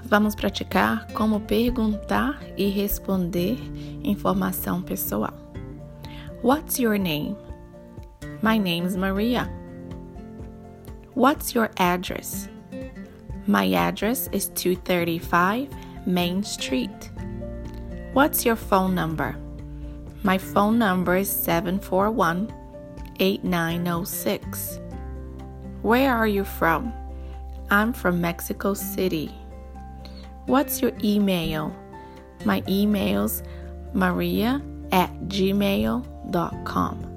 Vamos praticar como perguntar e responder informação pessoal. What's your name? My name's Maria. What's your address? My address is 235 Main Street. What's your phone number? My phone number is 741-8906. Where are you from? I'm from Mexico City. What's your email? My email's maria@gmail.com.